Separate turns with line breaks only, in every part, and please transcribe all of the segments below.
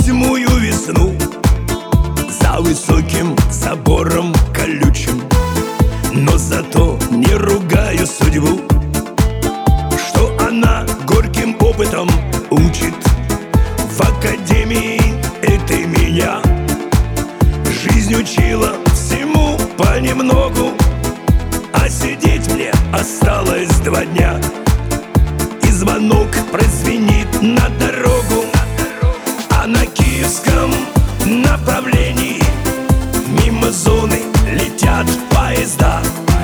восьмую весну за высоким забором колючим, но зато не ругаю судьбу, что она горьким опытом учит. В академии этой меня жизнь учила всему понемногу, а сидеть мне осталось 2 дня, и звонок прозвенит на дорогу. А на киевском направлении мимо зоны летят поезда.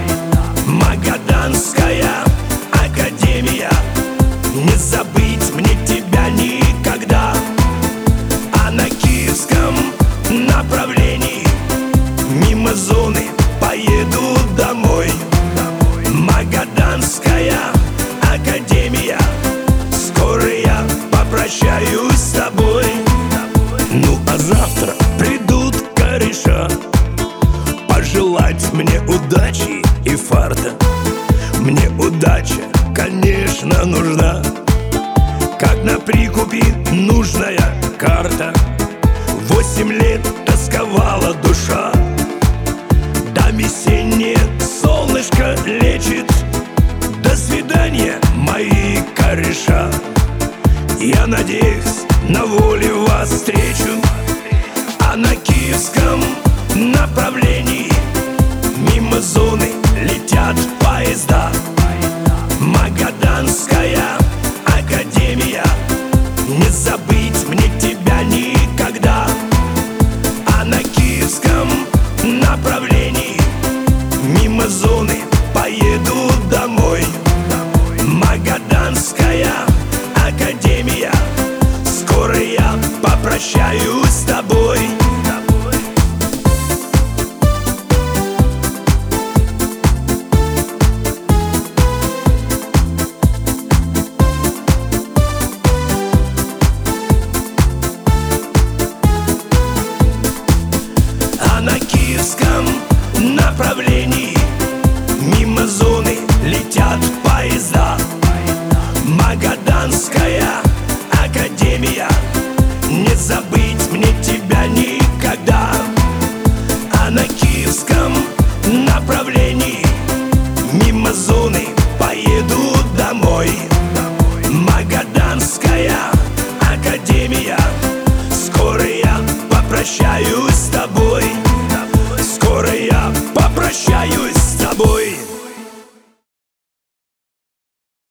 Магаданская академия, не забыть мне тебя никогда. А на киевском направлении мимо зоны поеду домой. Магаданская академия, скоро я попрощаюсь с тобой. Ну а завтра придут кореша пожелать мне удачи и фарта. Мне удача, конечно, нужна, как на прикупе нужная карта. 8 лет тосковала душа, да весеннее солнышко лечит. До свидания, мои кореша, я надеюсь, на воле вас встречу. А на киевском направлении мимо зоны летят поезда. Магаданская академия, не забыть мне тебя никогда. А на киевском направлении мимо зоны поеду домой. Магаданская академия, скоро я попрощаюсь с тобой. А на киевском направлении мимо зоны летят поезда. Магаданская академия, не забыть мне тебя никогда. А на киевском направлении мимо зоны поеду домой. Магаданская академия, скоро я попрощаюсь